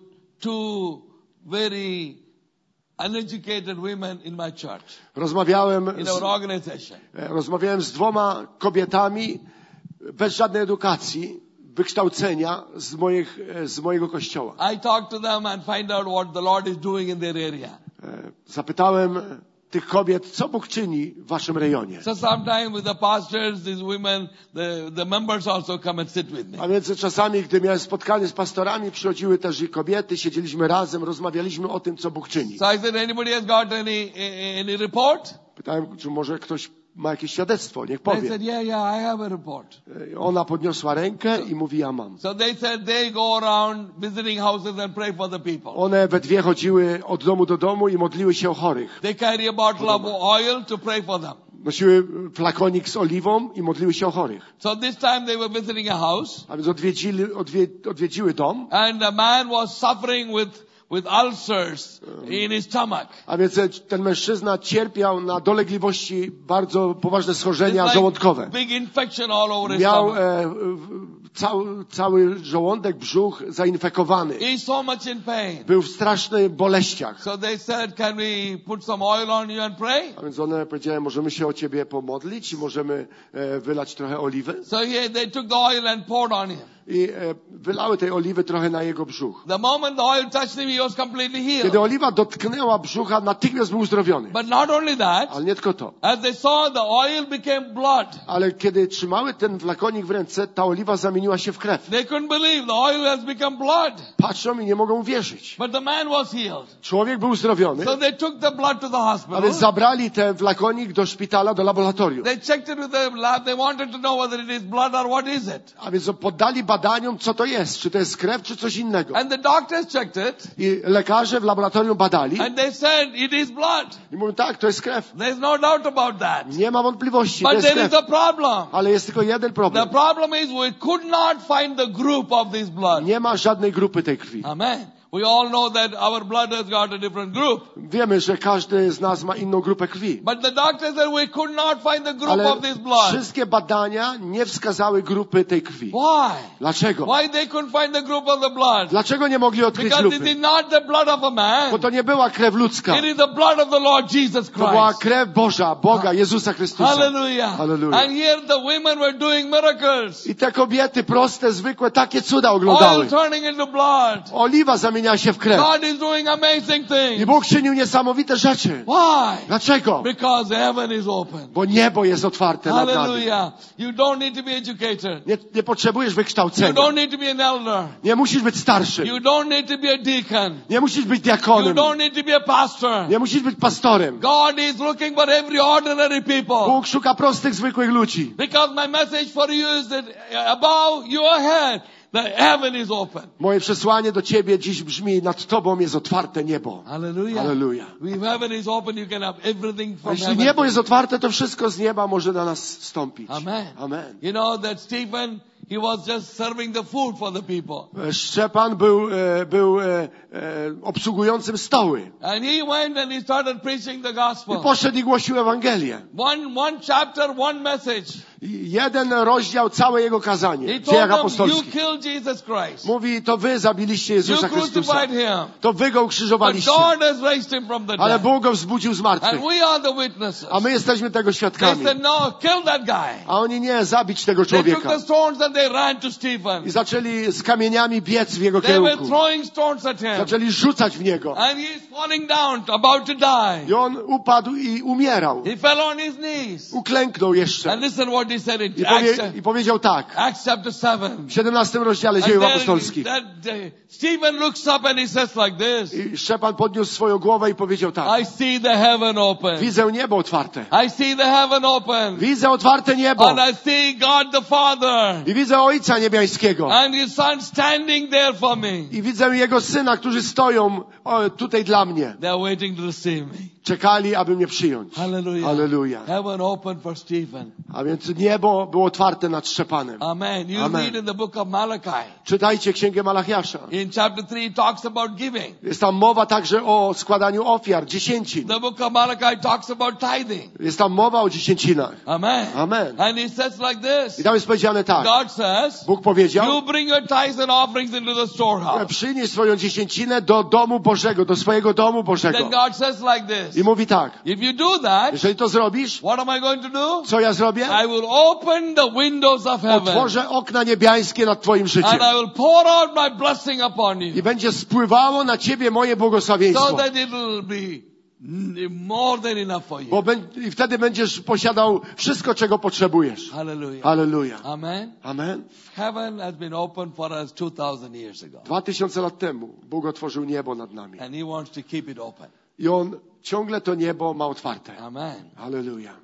two very uneducated women in my church, Rozmawiałem in our z, organization. rozmawiałem z dwoma kobietami bez żadnej edukacji, wykształcenia z, moich, z mojego kościoła. I talked to them and find out what the Lord is doing in their area. Zapytałem tych kobiet, co Bóg czyni w waszym rejonie. So sometimes with the pastors, these women, the, the members also come and sit with me. A między czasami, gdy miałem spotkanie z pastorami, przychodziły też i kobiety, siedzieliśmy razem, rozmawialiśmy o tym, co Bóg czyni. So I said, anybody has got any, any report? Pytałem, czy może ktoś ma jakieś świadectwo, niech They powie. said, yeah, yeah, I have a report. Ona podniosła rękę i mówi, ja mam. So they said they go around visiting houses and pray for the people. One we dwie chodziły od domu do domu i modliły się o chorych. They carry a bottle of oil to pray for them. Nosiły flakonik z oliwą i modliły się o chorych. So this time they were visiting a house. A więc odwiedzili, odwie, odwiedziły dom. And a man was suffering with with ulcers in his stomach. A więc ten mężczyzna cierpiał na dolegliwości, bardzo poważne schorzenia It's like żołądkowe. big infection all over his Miał stomach. e, cały, cały żołądek, brzuch zainfekowany. He's so much in pain. Był w strasznych boleściach. So they said, can we put some oil on you and pray? A więc one powiedziały, możemy się o ciebie pomodlić i możemy e, wylać trochę oliwy. So he, they took the oil and poured on him. I e, wylały tej oliwy trochę na jego brzuch. The moment the oil touched him, he was completely healed. Kiedy oliwa dotknęła brzucha, natychmiast był uzdrowiony. But not only that, Ale nie tylko to. as they saw, the oil became blood. Ale kiedy trzymały ten flakonik w ręce, ta oliwa zamieniła się w krew. They couldn't believe the oil has become blood. Patrzą i nie mogą uwierzyć. But the man was healed. Człowiek był uzdrowiony. So they took the blood to the A hospital. więc zabrali ten flakonik do szpitala, do laboratorium. They checked it with the lab. They wanted to know whether it is blood or what is it. A więc poddali badaniom, co to jest. Czy to jest krew, czy coś innego. And the doctors checked it. I lekarze w laboratorium badali. And they said, it is blood. I mówią, tak, to jest krew. There's no doubt about that. Nie ma wątpliwości, to But jest there is krew. a problem. Ale jest tylko jeden The problem. problem is we could not find the group of this blood. Nie ma żadnej grupy tej krwi. Amen. We all know that our blood has got a different group. Wiemy, że każdy z nas ma inną grupę krwi. But the doctor said we could not find the group Ale of this blood. wszystkie badania nie wskazały grupy tej krwi. Why? Dlaczego? Why they couldn't find the group of the blood? Dlaczego nie mogli odkryć Because it grupy? is not the blood of a man. Bo to nie była krew ludzka. It is the blood of the Lord Jesus To była Christ. krew Boża, Boga, Jezusa Chrystusa. Hallelujah. Hallelujah. And here the women were doing miracles. I te kobiety proste, zwykłe, takie cuda Oil oglądały. turning into blood. Oliwa zamieniała się w krew. God is doing amazing I things. Bóg czynił niesamowite rzeczy. Why? Dlaczego? Because heaven is open. Bo niebo jest otwarte nad nami. Hallelujah. You don't need to be educated. Nie, nie potrzebujesz You wykształcenia. don't need to be an elder. Nie musisz być starszym. You don't need to be a deacon. Nie musisz być You diakonem. don't need to be a pastor. Nie musisz być pastorem. God is looking for every ordinary people. Bóg szuka prostych, zwykłych ludzi. Because my message for you is that above your head, the heaven is open. Moje przesłanie do ciebie dziś brzmi, nad tobą jest otwarte niebo. Hallelujah. Hallelujah. If heaven is open, you can have everything A from jeśli heaven. niebo jest otwarte, to wszystko z nieba może na nas wstąpić. Amen. Amen. You know that Stephen, he was just serving the food for the people. Szczepan był, e, był e, e, obsługującym stoły. And he went and he started preaching the I gospel. poszedł i głosił Ewangelię. One, one chapter, one message. I jeden rozdział, całe jego He kazanie w told dziejach them, you apostolskich. killed Jesus Christ. Mówi, to wy zabiliście You Jezusa Chrystusa. crucified him. To wy go But ukrzyżowaliście. God has raised him from the Ale dead. Bóg go wzbudził z martwych. And we are the witnesses. A my jesteśmy tego They świadkami. said, no, kill that guy. A oni nie, zabić tego They took człowieka. the stones and they ran to Stephen. I zaczęli z kamieniami biec w jego They were kierunku. throwing stones at him. Zaczęli rzucać w niego. And he's falling down, about to die. I on upadł i umierał. He fell on his knees. Uklęknął jeszcze. And listen what he said in I, Acts, powie, I powiedział tak. Acts chapter seven. W siedemnastym rozdziale And dziejów then apostolskich. that, uh, Stephen looks up and he says like this. I Szczepan podniósł swoją głowę i powiedział tak. I see the heaven open. Widzę niebo otwarte. I see the heaven open. Widzę otwarte niebo. And I see God the Father. I widzę Ojca Niebiańskiego. And his son standing there for me. I widzę Jego Syna, którzy stoją o, tutaj dla mnie. They're waiting to receive me. Czekali, aby mnie przyjąć. Hallelujah. Hallelujah. Heaven open for Stephen. A więc niebo było otwarte nad Szczepanem. Amen. You Amen. read in the book of Malachi. Czytajcie Księgę Malachiasza. In chapter three, it talks about giving. Jest tam mowa także o składaniu ofiar, dziesięcin. The book of Malachi talks about tithing. Jest tam mowa o dziesięcinach. Amen. Amen. And he says like I this. tam jest powiedziane tak. God says, Bóg powiedział, you bring your tithes and offerings into the storehouse. przynieś swoją dziesięcinę do domu Bożego, do swojego domu Bożego. Then God says like I this. mówi tak. If you do that, Jeżeli to zrobisz, what am I going to do? co ja zrobię? I will open the windows of heaven. Otworzę okna niebiańskie nad twoim życiem. And I will pour out my blessing upon I you. będzie spływało na ciebie moje So błogosławieństwo. that it will be more than enough for you. Bo bę- i wtedy będziesz posiadał wszystko, czego potrzebujesz. Hallelujah. Halleluja. Amen. Amen. Heaven has been opened for us two thousand years ago. Dwa tysiące lat temu Bóg otworzył niebo nad nami. And he wants to keep it open. I On ciągle to niebo ma otwarte. Amen. Halleluja.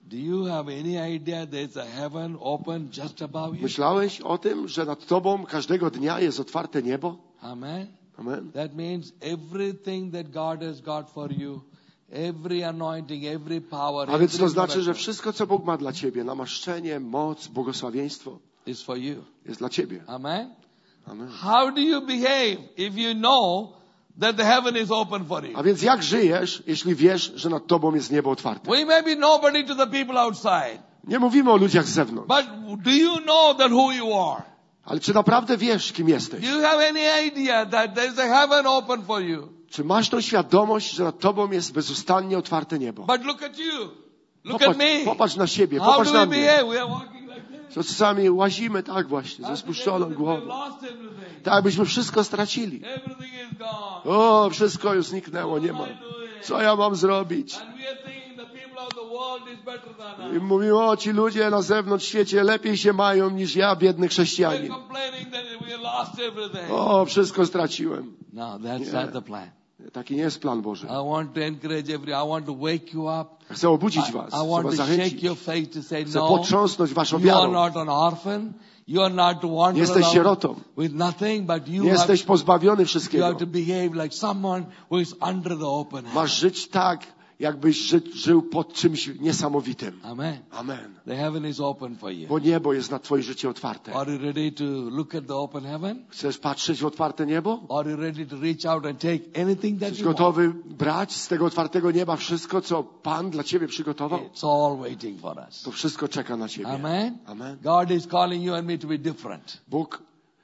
Do you have any idea there's a heaven open just above you? Myślałeś o tym, że nad tobą każdego dnia jest otwarte niebo? Amen. Amen. That means everything that God has got for you, every anointing, every power, A więc to every znaczy, że miracle wszystko, co Bóg ma dla ciebie, namaszczenie, moc, błogosławieństwo, is for you. jest dla ciebie. Amen. Amen. How do you behave if you know that the heaven is open for you? A więc jak żyjesz, jeśli wiesz, że nad tobą jest niebo otwarte? We may be nobody to the people outside, Nie mówimy o ludziach z zewnątrz. but do you know that who you are? Ale czy naprawdę wiesz, kim jesteś? Do you have any idea that there's a heaven open for you? Czy masz tą świadomość, że nad tobą jest bezustannie otwarte niebo? But look at you. Look Popatrz, at me. popatrz na siebie, How popatrz do na we mnie. behave? We are walking like this. To czasami łazimy tak właśnie, ze As spuszczoną if we głową. lost everything. Tak, byśmy wszystko stracili. Everything is gone. O, wszystko już zniknęło, nie What ma. am I doing? Co ja mam zrobić? And we are thinking the people of the world is better than I us. mówimy, o, ci ludzie na zewnątrz w świecie lepiej się mają niż ja, biedny We're chrześcijanin. complaining that we lost everything. O, wszystko straciłem. No, that's Nie. not the plan. Taki nie jest plan Boży. I want to encourage every, I want to wake you up. Chcę obudzić I, was, I chcę want was to shake zachęcić. your faith to say, Chcę no, potrząsnąć waszą you are wiarą. not an orphan. You are not to wander Nie jesteś around sierotą. with nothing, but you Nie have, jesteś pozbawiony you wszystkiego. have to behave like someone who is under the open heaven. Masz żyć tak, jakbyś ży, żył pod czymś niesamowitym. Amen. Amen. The heaven is open for you. Bo niebo jest na twoje życie otwarte. Are you ready to look at the open heaven? Chcesz patrzeć w otwarte niebo? Are you ready to reach out and take anything that Jesteś you want? gotowy brać z tego otwartego nieba wszystko, co Pan dla ciebie przygotował? It's all waiting for us. To wszystko czeka na ciebie. Amen. Amen. God is calling you and me to be different. Bóg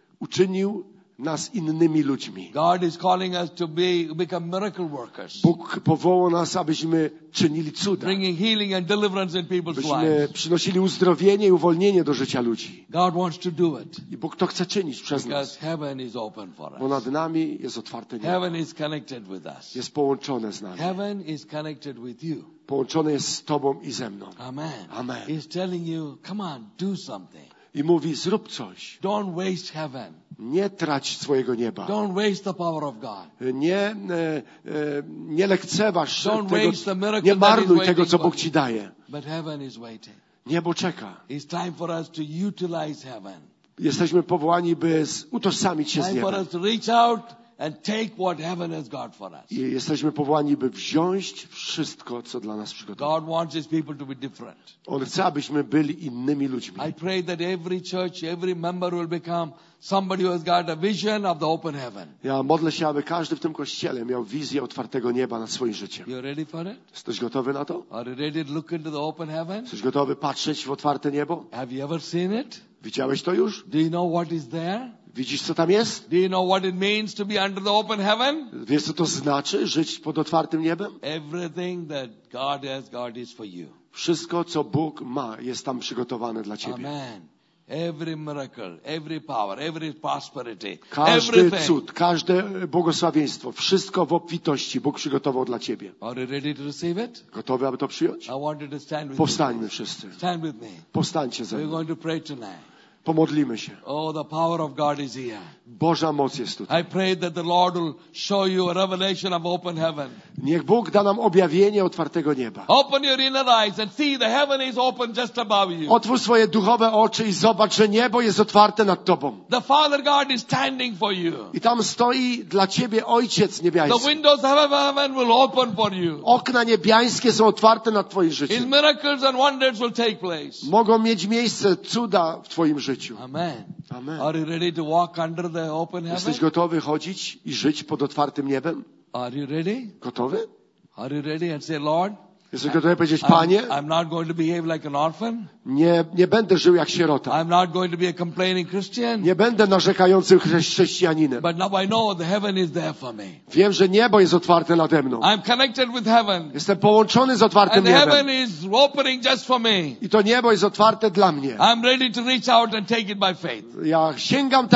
uczynił nas innymi ludźmi. God is calling us to be become miracle workers, Bóg powołał nas, abyśmy czynili cuda. bringing healing and deliverance in people's Byśmy lives. przynosili uzdrowienie i uwolnienie do życia ludzi. God wants to do it I Bóg to chce czynić przez nas. because heaven is open for Bo us. nad nami jest otwarte niebo. Heaven is connected with us. Jest połączone z nami. Heaven is connected with you. Połączone jest z tobą i ze mną. Amen. Amen. He's telling you, come on, do something. I mówi, zrób coś. Don't waste heaven. Nie trać swojego nieba. Don't waste the power of God. Nie, e, e, nie lekceważ Don't tego, waste the miracle nie that marnuj is tego, waiting co for Bóg you. ci daje. But heaven is waiting. Niebo czeka. It's time for us to utilize heaven. Jesteśmy powołani, by z- utożsamić się z Time for niebem. us to reach out and take what heaven has got for us. I jesteśmy powołani, by wziąć wszystko, co dla nas przygotował. God wants His people to be different. On chce, abyśmy byli innymi ludźmi. I pray that every church, every member will become somebody who has got a vision of the open heaven. Ja modlę się, aby każdy w tym kościele miał wizję otwartego nieba nad swoim życiem. You ready for it? Jesteś gotowy na to? Are you ready to look into the open heaven? Jesteś gotowy patrzeć w otwarte niebo? Have you ever seen it? Widziałeś to już? Do you know what is there? Widzisz, co tam jest? Do you know what it means to be under the open heaven? Wiesz, co to znaczy, żyć pod otwartym niebem? Everything that God has got is for you. Wszystko, co Bóg ma, jest tam przygotowane dla ciebie. Amen. Every miracle, every power, every prosperity, Każdy everything. cud, każde błogosławieństwo, wszystko w obfitości Bóg przygotował dla ciebie. Are you ready to receive it? Gotowy, aby to przyjąć? I want you to stand with me. Powstańmy wszyscy. Stand with me. Powstańcie ze We're mną. going to pray tonight. Pomodlimy się. Oh, the power of God is here. Boża moc jest tutaj. I pray that the Lord will show you a revelation of open heaven. Niech Bóg da nam objawienie otwartego nieba. Open your inner eyes and see the heaven is open just above you. Otwórz swoje duchowe oczy i zobacz, że niebo jest otwarte nad tobą. The Father God is standing for you. I tam stoi dla ciebie Ojciec The niebiański. windows of heaven will open for you. Okna niebiańskie są otwarte nad twoim His życiem. miracles and wonders will take place. Mogą mieć miejsce cuda w twoim życiu. Amen. Amen. Are you ready to walk under the open heaven? Jesteś gotowy chodzić i żyć pod otwartym niebem? Are you ready? Gotowy? Are you ready? And say, Lord, Jesteś gotowy powiedzieć, I'm, Panie, I'm not going to behave like an orphan. nie, nie będę żył jak sierota. I'm not going to be a complaining Christian. Nie będę narzekającym chrze- chrześcijaninem. But now I know the heaven is there for me. Wiem, że niebo jest otwarte nade mną. I'm connected with heaven. Jestem połączony z otwartym And heaven niebem. is opening just for me. I to niebo jest otwarte dla mnie. I'm ready to reach out and take it by faith. Ja sięgam tam,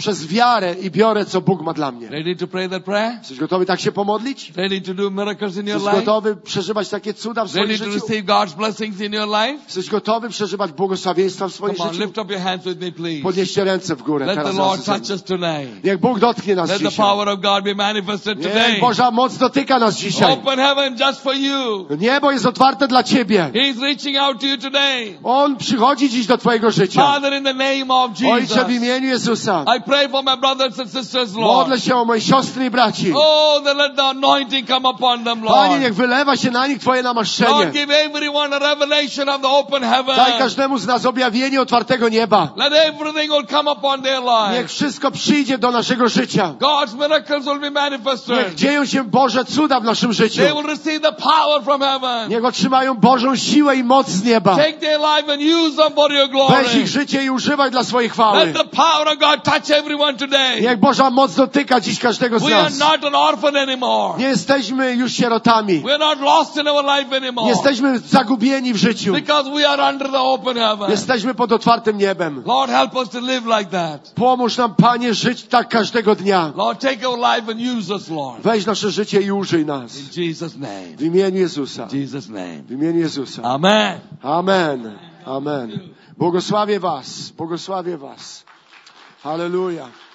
przez wiarę i biorę, co Bóg ma dla mnie. Ready to pray that prayer? Jesteś gotowy tak się pomodlić? Ready to do miracles in your Jesteś life? gotowy przeżywać takie cuda w swoim Ready to życiu? receive God's blessings in your life? Jesteś gotowy przeżywać błogosławieństwa w swoim Come on, życiu? lift up your hands with me, please. Podnieście ręce w górę Let the teraz. Lord razem ze touch mną. us today. Niech Bóg dotknie nas Let the dzisiaj. power of God be manifested today. Niech Boża moc dotyka nas dzisiaj. Open heaven just for you. Niebo jest otwarte dla Ciebie. He's reaching out to you today. On przychodzi dziś do Twojego życia. Father, in the name of Ojcze, w Jesus, imieniu Jezusa. I pray for my brothers and sisters, Lord. Modlę się o moje siostry i braci. Oh, then let the anointing come upon them, Panie, Lord. niech wylewa się na nich Twoje namaszczenie. Lord, give everyone a revelation of the open heaven. Daj każdemu z nas objawienie otwartego nieba. Let everything will come upon their Niech lives. wszystko przyjdzie do naszego życia. God's miracles will be Niech manifested. dzieją się Boże cuda w naszym życiu. They will receive the power from heaven. Niech otrzymają Bożą siłę i moc z nieba. Take their life and use them for your Weź ich glory. życie i używaj dla swojej chwały. Let the power of God touch everyone today. Niech Boża moc dotyka dziś każdego z We are nas. not an orphan anymore. Nie jesteśmy już sierotami. We are not lost in our life anymore. Nie jesteśmy zagubieni w życiu. Because we are under the open heaven. Jesteśmy pod otwartym niebem. Lord, help us to live like that. Pomóż nam, Panie, żyć tak każdego dnia. Lord, take our life and use us, Lord. Weź nasze życie i użyj nas. In Jesus' name. W imieniu Jezusa. In Jesus' name. W imieniu Jezusa. Amen. Amen. Amen. Błogosławię was. Błogosławię was. Halleluja.